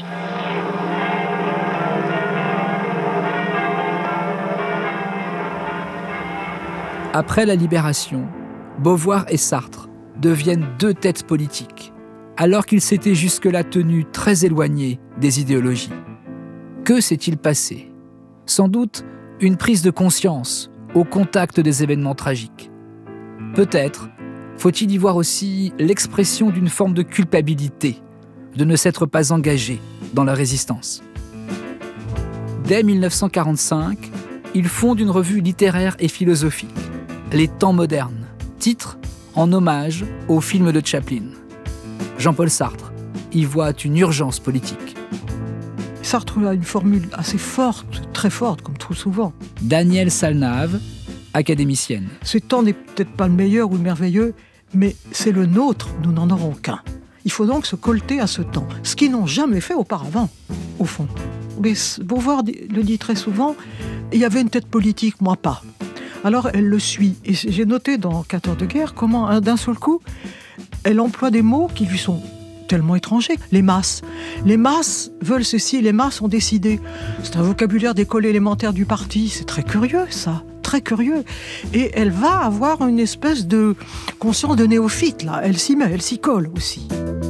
Après la Libération, Beauvoir et Sartre deviennent deux têtes politiques, alors qu'ils s'étaient jusque-là tenus très éloignés des idéologies. Que s'est-il passé ? Sans doute une prise de conscience au contact des événements tragiques. Peut-être faut-il y voir aussi l'expression d'une forme de culpabilité de ne s'être pas engagé dans la résistance. Dès 1945, ils fondent une revue littéraire et philosophique, Les Temps modernes, titre en hommage au film de Chaplin. Jean-Paul Sartre y voit une urgence politique. Sartre a une formule assez forte, très forte, comme trop souvent. Danielle Salnave, académicienne. Ce temps n'est peut-être pas le meilleur ou le merveilleux, mais c'est le nôtre, nous n'en aurons qu'un. Il faut donc se colter à ce temps, ce qu'ils n'ont jamais fait auparavant, au fond. Mais Beauvoir le dit très souvent, il y avait une tête politique, moi pas. Alors elle le suit. Et j'ai noté dans 4 heures de guerre comment, d'un seul coup, elle emploie des mots qui lui sont tellement étrangers. Les masses. Les masses veulent ceci, les masses ont décidé. C'est un vocabulaire d'école élémentaire du parti. C'est très curieux, ça. Très curieux. Et elle va avoir une espèce de conscience de néophyte, là. Elle s'y met, elle s'y colle aussi.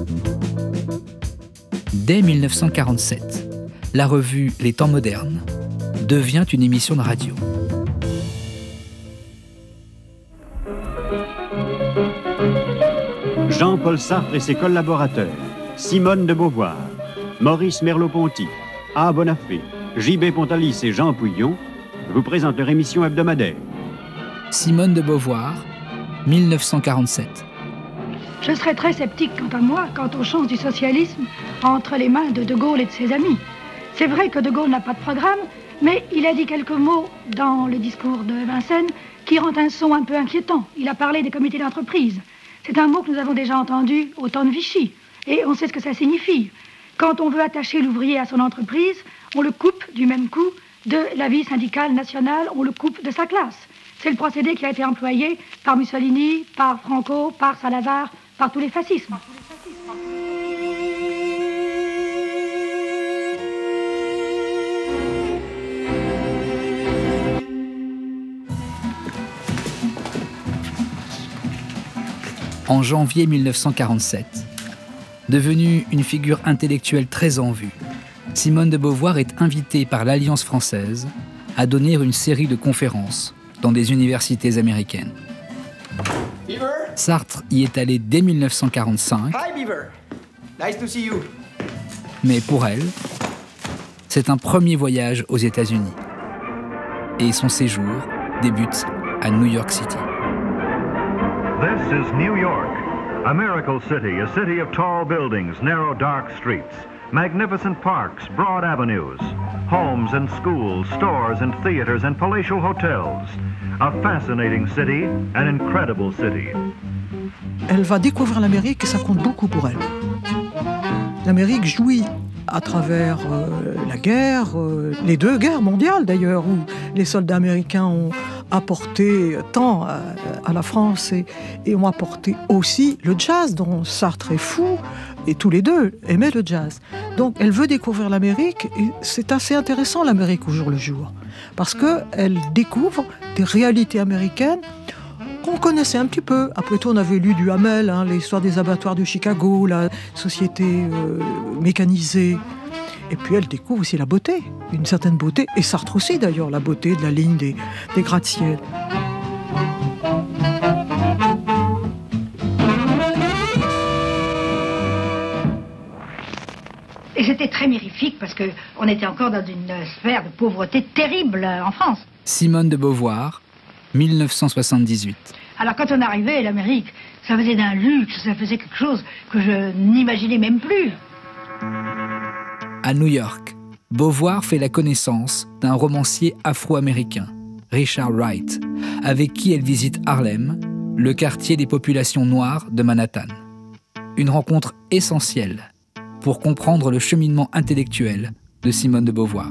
Dès 1947, la revue Les Temps modernes devient une émission de radio. Jean-Paul Sartre et ses collaborateurs, Simone de Beauvoir, Maurice Merleau-Ponty, A. Bonafé, J.B. Pontalis et Jean Pouillon vous présentent leur émission hebdomadaire. Simone de Beauvoir, 1947. Je serais très sceptique quant à moi, quant aux chances du socialisme entre les mains de De Gaulle et de ses amis. C'est vrai que De Gaulle n'a pas de programme, mais il a dit quelques mots dans le discours de Vincennes qui rend un son un peu inquiétant. Il a parlé des comités d'entreprise. C'est un mot que nous avons déjà entendu au temps de Vichy, et on sait ce que ça signifie. Quand on veut attacher l'ouvrier à son entreprise, on le coupe du même coup de la vie syndicale nationale, on le coupe de sa classe. C'est le procédé qui a été employé par Mussolini, par Franco, par Salazar, par tous les fascismes. En janvier 1947, devenue une figure intellectuelle très en vue, Simone de Beauvoir est invitée par l'Alliance française à donner une série de conférences dans des universités américaines. Beaver? Sartre y est allé dès 1945. Hi Beaver. Nice to see you. Mais pour elle, c'est un premier voyage aux États-Unis. Et son séjour débute à New York City. This is New York, a miracle city, a city of tall buildings, narrow dark streets, magnificent parks, broad avenues, homes and schools, stores and theaters and palatial hotels. A fascinating city, an incredible city. Elle va découvrir l'Amérique et ça compte beaucoup pour elle. L'Amérique jouit à travers la guerre, les 2 guerres mondiales d'ailleurs, où les soldats américains ont apporté tant à la France et ont apporté aussi le jazz, dont Sartre est fou, et tous les deux aimaient le jazz. Donc elle veut découvrir l'Amérique, et c'est assez intéressant l'Amérique au jour le jour, parce qu'elle découvre des réalités américaines qu'on connaissait un petit peu. Après tout, on avait lu du Hamel, l'histoire des abattoirs de Chicago, la société mécanisée. Et puis elle découvre aussi la beauté, une certaine beauté, et Sartre aussi d'ailleurs, la beauté de la ligne des gratte-ciel. Et c'était très mirifique parce qu'on était encore dans une sphère de pauvreté terrible en France. Simone de Beauvoir, 1978. Alors quand on arrivait à l'Amérique, ça faisait d'un luxe, ça faisait quelque chose que je n'imaginais même plus. À New York, Beauvoir fait la connaissance d'un romancier afro-américain, Richard Wright, avec qui elle visite Harlem, le quartier des populations noires de Manhattan. Une rencontre essentielle pour comprendre le cheminement intellectuel de Simone de Beauvoir.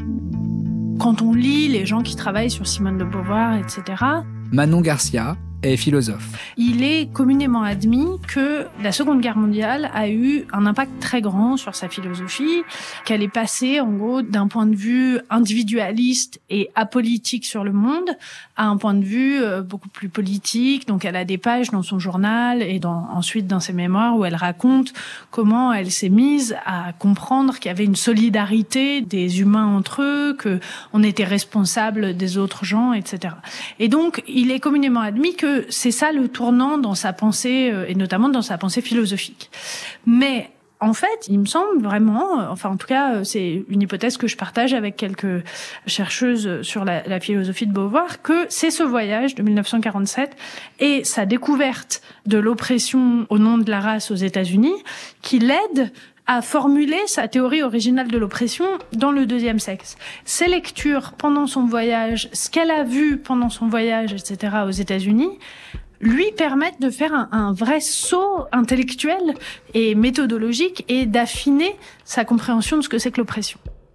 Quand on lit les gens qui travaillent sur Simone de Beauvoir, etc., Manon Garcia est philosophe. Il est communément admis que la Seconde Guerre mondiale a eu un impact très grand sur sa philosophie, qu'elle est passée, en gros, d'un point de vue individualiste et apolitique sur le monde à un point de vue beaucoup plus politique. Donc, elle a des pages dans son journal et ensuite dans ses mémoires où elle raconte comment elle s'est mise à comprendre qu'il y avait une solidarité des humains entre eux, qu'on était responsable des autres gens, etc. Et donc, il est communément admis que c'est ça le tournant dans sa pensée, et notamment dans sa pensée philosophique. Mais en fait, il me semble vraiment, enfin en tout cas, c'est une hypothèse que je partage avec quelques chercheuses sur la philosophie de Beauvoir, que c'est ce voyage de 1947 et sa découverte de l'oppression au nom de la race aux États-Unis qui l'aide à formuler sa théorie originale de l'oppression dans le deuxième sexe. Ses lectures pendant son voyage, ce qu'elle a vu pendant son voyage, etc., aux États-Unis, lui permettent de faire un vrai saut intellectuel et méthodologique et d'affiner sa compréhension de ce que c'est que l'oppression.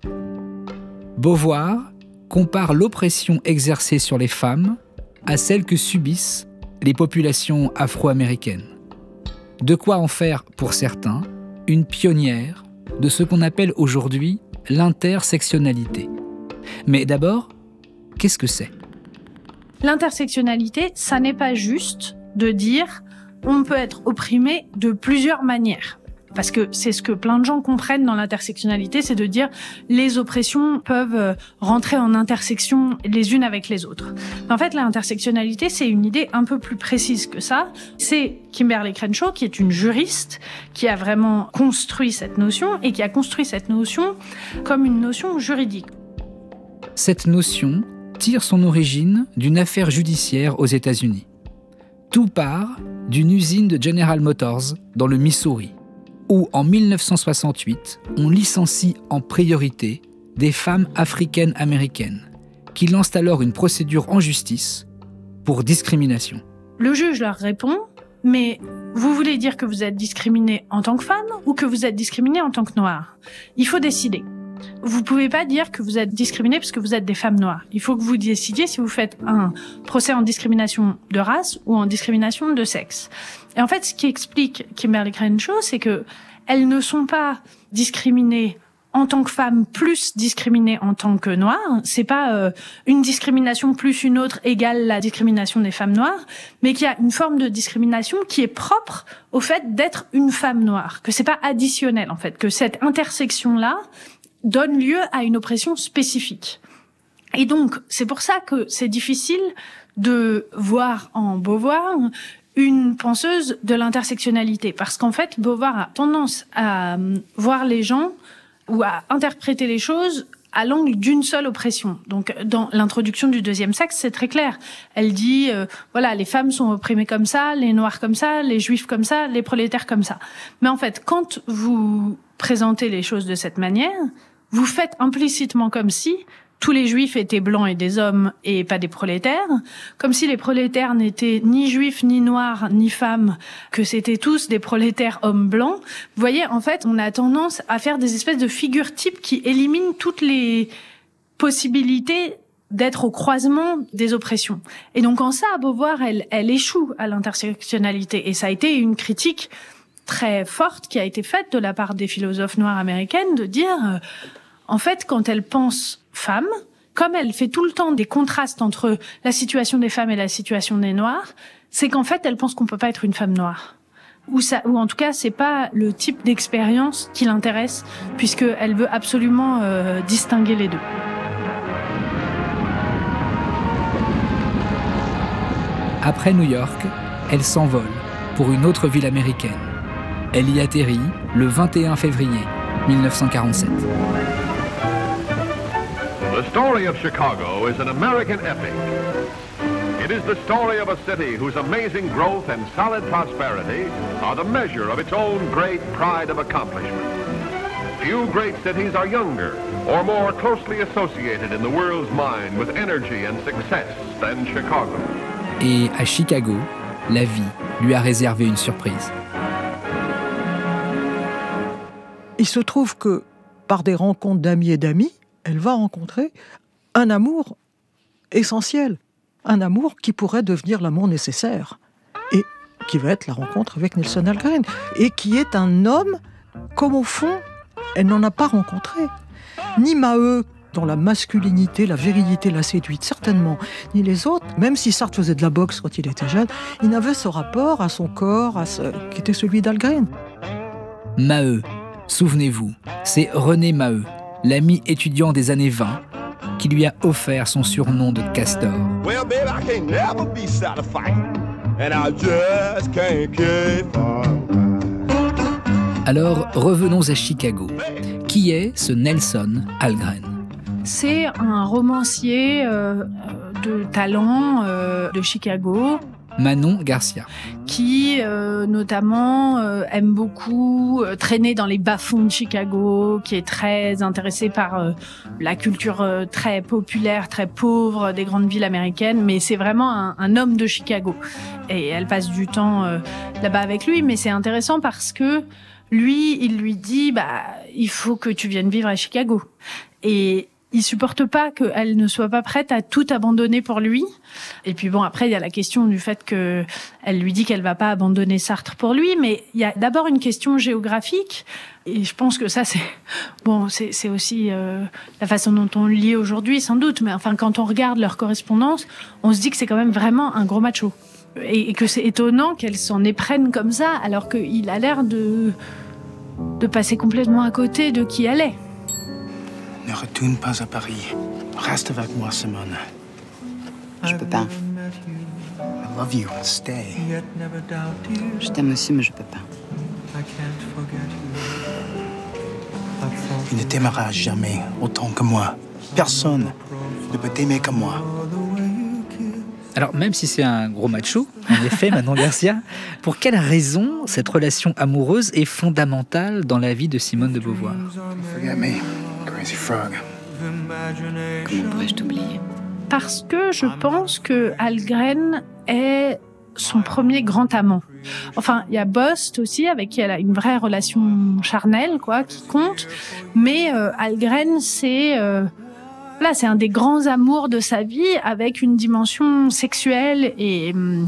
Beauvoir compare l'oppression exercée sur les femmes à celle que subissent les populations afro-américaines. De quoi en faire, pour certains, une pionnière de ce qu'on appelle aujourd'hui l'intersectionnalité. Mais d'abord, qu'est-ce que c'est ? L'intersectionnalité, ça n'est pas juste de dire on peut être opprimé de plusieurs manières. Parce que c'est ce que plein de gens comprennent dans l'intersectionnalité, c'est de dire les oppressions peuvent rentrer en intersection les unes avec les autres. Mais en fait, l'intersectionnalité, c'est une idée un peu plus précise que ça. C'est Kimberlé Crenshaw, qui est une juriste, qui a vraiment construit cette notion et qui a construit cette notion comme une notion juridique. Cette notion tire son origine d'une affaire judiciaire aux États-Unis. Tout part d'une usine de General Motors dans le Missouri, où en 1968, on licencie en priorité des femmes africaines-américaines, qui lancent alors une procédure en justice pour discrimination. Le juge leur répond « Mais vous voulez dire que vous êtes discriminé en tant que femme ou que vous êtes discriminé en tant que noire ? Il faut décider. Vous pouvez pas dire que vous êtes discriminé parce que vous êtes des femmes noires. Il faut que vous décidiez si vous faites un procès en discrimination de race ou en discrimination de sexe. » Et en fait, ce qui explique Kimberlé Crenshaw, c'est que elles ne sont pas discriminées en tant que femmes plus discriminées en tant que noires. C'est pas une discrimination plus une autre égale la discrimination des femmes noires, mais qu'il y a une forme de discrimination qui est propre au fait d'être une femme noire, que c'est pas additionnel en fait, que cette intersection-là donne lieu à une oppression spécifique. Et donc, c'est pour ça que c'est difficile de voir en Beauvoir une penseuse de l'intersectionnalité. Parce qu'en fait, Beauvoir a tendance à voir les gens ou à interpréter les choses à l'angle d'une seule oppression. Donc, dans l'introduction du deuxième sexe, c'est très clair. Elle dit, voilà, les femmes sont opprimées comme ça, les noirs comme ça, les juifs comme ça, les prolétaires comme ça. Mais en fait, quand vous présentez les choses de cette manière, vous faites implicitement comme si tous les juifs étaient blancs et des hommes et pas des prolétaires, comme si les prolétaires n'étaient ni juifs, ni noirs, ni femmes, que c'était tous des prolétaires hommes blancs. Vous voyez, en fait, on a tendance à faire des espèces de figures types qui éliminent toutes les possibilités d'être au croisement des oppressions. Et donc en ça, Beauvoir, elle échoue à l'intersectionnalité. Et ça a été une critique très forte qui a été faite de la part des philosophes noires américaines de dire... En fait, quand elle pense femme, comme elle fait tout le temps des contrastes entre la situation des femmes et la situation des noirs, c'est qu'en fait, elle pense qu'on peut pas être une femme noire. Ou en tout cas, c'est pas le type d'expérience qui l'intéresse, puisqu'elle veut absolument distinguer les deux. Après New York, elle s'envole pour une autre ville américaine. Elle y atterrit le 21 février 1947. The story of Chicago is an American epic. It is the story of a city whose amazing growth and solid prosperity are the measure of its own great pride of accomplishment. Few great cities are younger or more closely associated in the world's mind with energy and success than Chicago. Et à Chicago, la vie lui a réservé une surprise. il se trouve que, par des rencontres d'amis et d'amis, elle va rencontrer un amour essentiel, un amour qui pourrait devenir l'amour nécessaire, et qui va être la rencontre avec Nelson Algren, et qui est un homme comme au fond, elle n'en a pas rencontré. Ni Maheu, dont la masculinité, la virilité l'a séduite, certainement, ni les autres, même si Sartre faisait de la boxe quand il était jeune, il n'avait ce rapport à son corps, qui était celui d'Algren. Maheu, souvenez-vous, c'est René Maheu, l'ami étudiant des années 20, qui lui a offert son surnom de Castor. Well, baby, I can't never be satisfied, and I just can't keep on. Alors, revenons à Chicago. Qui est ce Nelson Algren ? C'est un romancier de talent de Chicago. Manon Garcia. Qui, notamment, aime beaucoup traîner dans les bas-fonds de Chicago, qui est très intéressé par la culture très populaire, très pauvre des grandes villes américaines, mais c'est vraiment un homme de Chicago. Et elle passe du temps là-bas avec lui, mais c'est intéressant parce que lui, il lui dit, il faut que tu viennes vivre à Chicago. Et il supporte pas qu'elle ne soit pas prête à tout abandonner pour lui. Et puis bon, après, il y a la question du fait que elle lui dit qu'elle va pas abandonner Sartre pour lui, mais il y a d'abord une question géographique. Et je pense que ça, c'est aussi la façon dont on le lit aujourd'hui, sans doute. Mais enfin, quand on regarde leur correspondance, on se dit que c'est quand même vraiment un gros macho. Et que c'est étonnant qu'elle s'en éprenne comme ça, alors qu'il a l'air de passer complètement à côté de qui elle est. Ne retourne pas à Paris. Reste avec moi, Simone. Je peux pas. I love you. Stay. Je t'aime aussi, mais je peux pas. Il ne t'aimera jamais autant que moi. Personne ne peut t'aimer comme moi. Alors, même si c'est un gros macho, en effet, Manon Garcia, pour quelle raison cette relation amoureuse est fondamentale dans la vie de Simone de Beauvoir ? Forget me, crazy frog. Comment pourrais-je t'oublier ? Parce que je pense que Algren est son premier grand amant. Enfin, il y a Bost aussi, avec qui elle a une vraie relation charnelle, qui compte. Mais Algren, c'est un des grands amours de sa vie, avec une dimension sexuelle et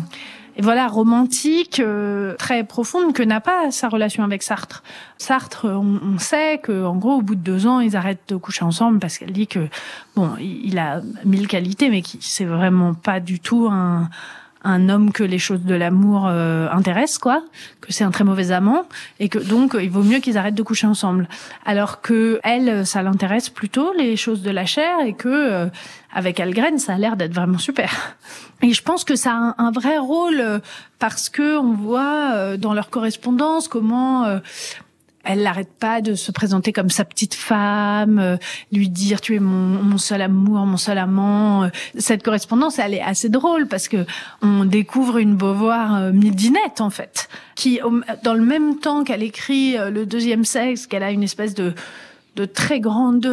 romantique, très profonde, que n'a pas sa relation avec Sartre. Sartre, on sait qu'en gros, au bout de 2 ans, ils arrêtent de coucher ensemble parce qu'elle dit que, il a 1000 qualités, mais qui c'est vraiment pas du tout un homme que les choses de l'amour intéressent, que c'est un très mauvais amant, et que donc il vaut mieux qu'ils arrêtent de coucher ensemble. Alors que elle, ça l'intéresse plutôt, les choses de la chair, et que avec Algren, ça a l'air d'être vraiment super. Et je pense que ça a un vrai rôle parce que on voit dans leur correspondance comment elle n'arrête pas de se présenter comme sa petite femme, lui dire tu es mon seul amour, mon seul amant. Cette correspondance, elle est assez drôle parce que on découvre une Beauvoir midinette en fait, qui dans le même temps qu'elle écrit Le deuxième sexe, qu'elle a une espèce de très grande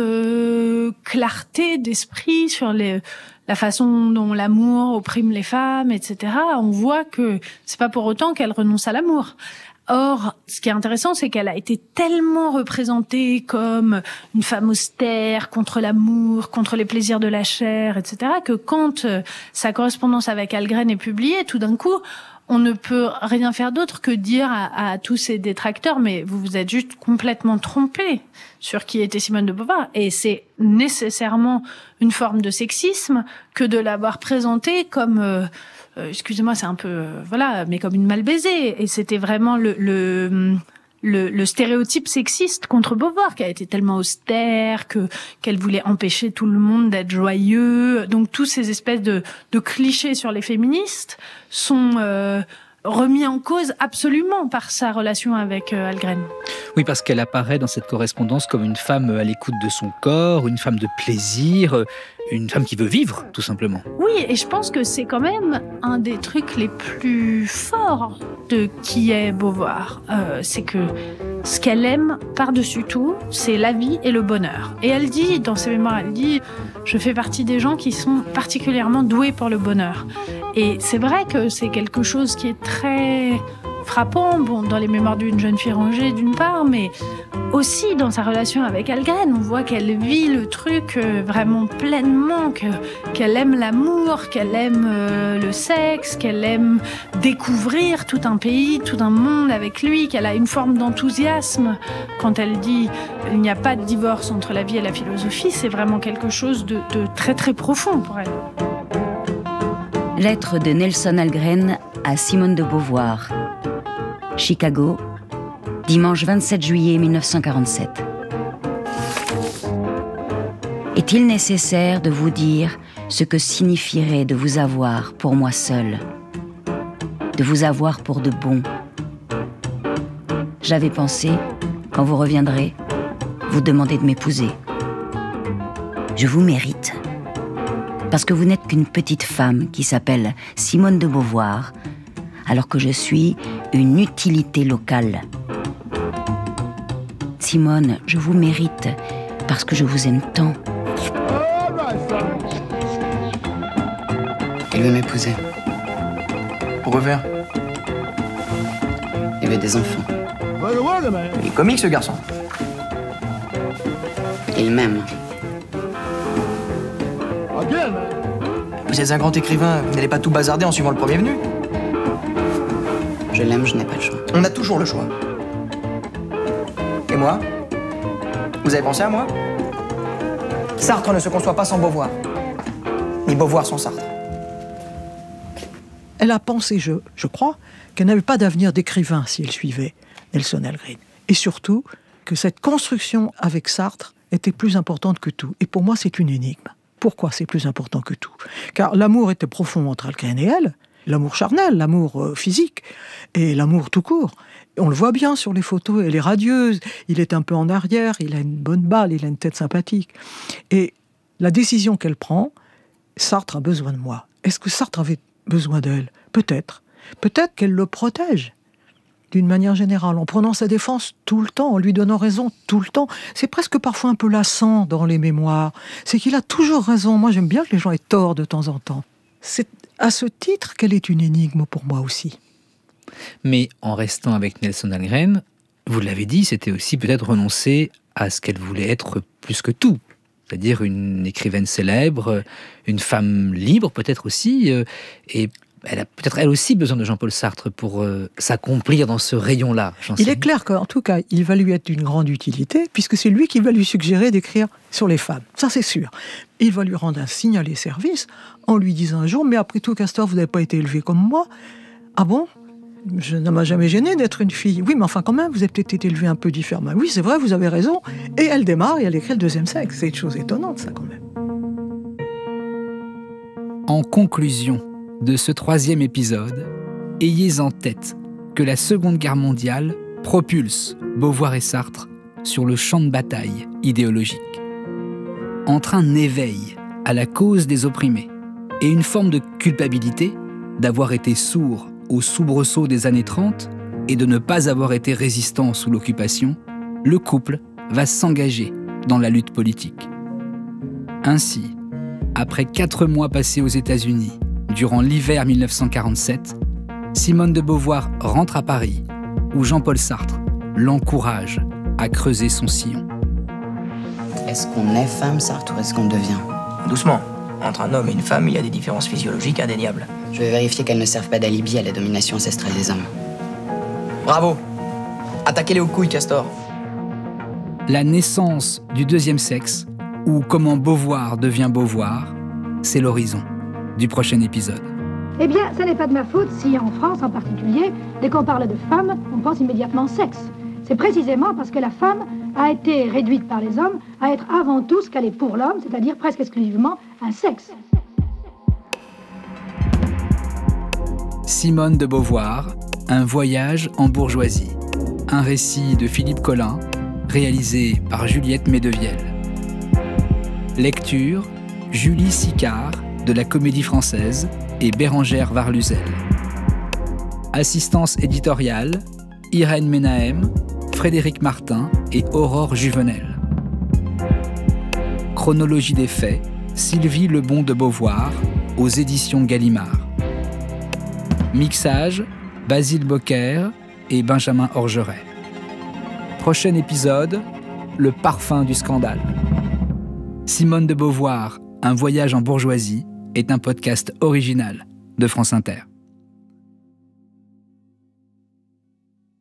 clarté d'esprit sur la façon dont l'amour opprime les femmes, etc. On voit que c'est pas pour autant qu'elle renonce à l'amour. Or, ce qui est intéressant, c'est qu'elle a été tellement représentée comme une femme austère, contre l'amour, contre les plaisirs de la chair, etc., que quand sa correspondance avec Algren est publiée, tout d'un coup, on ne peut rien faire d'autre que dire à tous ses détracteurs, mais vous vous êtes juste complètement trompés sur qui était Simone de Beauvoir. Et c'est nécessairement une forme de sexisme que de l'avoir présentée comme... excusez-moi, c'est un peu... mais comme une mal baisée. Et c'était vraiment le stéréotype sexiste contre Beauvoir, qui a été tellement austère qu'elle voulait empêcher tout le monde d'être joyeux. Donc tous ces espèces de clichés sur les féministes sont remis en cause absolument par sa relation avec Algren. Oui, parce qu'elle apparaît dans cette correspondance comme une femme à l'écoute de son corps, une femme de plaisir, une femme qui veut vivre, tout simplement. Oui, et je pense que c'est quand même un des trucs les plus forts de qui est Beauvoir. C'est que ce qu'elle aime par-dessus tout, c'est la vie et le bonheur. Et elle dit, dans ses mémoires, je fais partie des gens qui sont particulièrement doués pour le bonheur. Et c'est vrai que c'est quelque chose qui est très frappant, dans les mémoires d'une jeune fille rangée d'une part, mais aussi dans sa relation avec Algren, on voit qu'elle vit le truc vraiment pleinement, qu'elle aime l'amour, qu'elle aime le sexe, qu'elle aime découvrir tout un pays, tout un monde avec lui, qu'elle a une forme d'enthousiasme. Quand elle dit « il n'y a pas de divorce entre la vie et la philosophie », c'est vraiment quelque chose de très très profond pour elle. Lettre de Nelson Algren à Simone de Beauvoir. Chicago, dimanche 27 juillet 1947. Est-il nécessaire de vous dire ce que signifierait de vous avoir pour moi seul, de vous avoir pour de bon? J'avais pensé, quand vous reviendrez, vous demander de m'épouser. Je vous mérite, parce que vous n'êtes qu'une petite femme qui s'appelle Simone de Beauvoir, alors que je suis une utilité locale. Simone, je vous mérite parce que je vous aime tant. Il veut m'épouser. Pourquoi faire? Il veut des enfants. Il est comique ce garçon. Il m'aime. Vous êtes un grand écrivain, vous n'allez pas tout bazarder en suivant le premier venu. Je l'aime, je n'ai pas le choix. On a toujours le choix. Et moi? Vous avez pensé à moi? Sartre ne se conçoit pas sans Beauvoir. Ni Beauvoir sans Sartre. Elle a pensé, je crois, qu'elle n'avait pas d'avenir d'écrivain si elle suivait Nelson Algren. Et surtout, que cette construction avec Sartre était plus importante que tout. Et pour moi, c'est une énigme. Pourquoi c'est plus important que tout? Car l'amour était profond entre Algren et elle, l'amour charnel, l'amour physique, et l'amour tout court. On le voit bien sur les photos, elle est radieuse, il est un peu en arrière, il a une bonne balle, il a une tête sympathique. Et la décision qu'elle prend, Sartre a besoin de moi. Est-ce que Sartre avait besoin d'elle? Peut-être. Peut-être qu'elle le protège, d'une manière générale, en prenant sa défense tout le temps, en lui donnant raison tout le temps. C'est presque parfois un peu lassant dans les mémoires. C'est qu'il a toujours raison. Moi, j'aime bien que les gens aient tort de temps en temps. C'est à ce titre qu'elle est une énigme pour moi aussi. Mais en restant avec Nelson Algren, vous l'avez dit, c'était aussi peut-être renoncer à ce qu'elle voulait être plus que tout. C'est-à-dire une écrivaine célèbre, une femme libre peut-être aussi, et elle a peut-être elle aussi besoin de Jean-Paul Sartre pour s'accomplir dans ce rayon-là. Il est clair qu'en tout cas, il va lui être d'une grande utilité, puisque c'est lui qui va lui suggérer d'écrire sur les femmes. Ça, c'est sûr. Il va lui rendre un signalé service en lui disant un jour « Mais après tout, Castor, vous n'avez pas été élevé comme moi. Ah bon ? Je ne m'a jamais gêné d'être une fille. Oui, mais enfin quand même, vous avez peut-être été élevé un peu différemment. Oui, c'est vrai, vous avez raison. » Et elle démarre et elle écrit le deuxième sexe. C'est une chose étonnante, ça, quand même. En conclusion de ce 3e épisode, ayez en tête que la Seconde Guerre mondiale propulse Beauvoir et Sartre sur le champ de bataille idéologique. Entre un éveil à la cause des opprimés et une forme de culpabilité d'avoir été sourd aux soubresauts des années 30 et de ne pas avoir été résistant sous l'occupation, le couple va s'engager dans la lutte politique. Ainsi, après 4 mois passés aux États-Unis, durant l'hiver 1947, Simone de Beauvoir rentre à Paris, où Jean-Paul Sartre l'encourage à creuser son sillon. Est-ce qu'on est femme, Sartre, ou est-ce qu'on devient? Doucement. Entre un homme et une femme, il y a des différences physiologiques indéniables. Je vais vérifier qu'elles ne servent pas d'alibi à la domination ancestrale des hommes. Bravo! Attaquez-les aux couilles, Castor. La naissance du deuxième sexe, ou comment Beauvoir devient Beauvoir, c'est l'horizon du prochain épisode. Eh bien, ça n'est pas de ma faute si, en France en particulier, dès qu'on parle de femme, on pense immédiatement sexe. C'est précisément parce que la femme a été réduite par les hommes à être avant tout ce qu'elle est pour l'homme, c'est-à-dire presque exclusivement un sexe. Simone de Beauvoir, un voyage en bourgeoisie. Un récit de Philippe Collin, réalisé par Juliette Medevielle. Lecture, Julie Sicard, de la Comédie Française, et Bérangère Varluzel. Assistance éditoriale, Irène Menahem, Frédéric Martin et Aurore Juvenel. Chronologie des faits, Sylvie Lebon de Beauvoir, aux éditions Gallimard. Mixage, Basile Bocquer et Benjamin Orgeret. Prochain épisode, le parfum du scandale. Simone de Beauvoir, un voyage en bourgeoisie, est un podcast original de France Inter.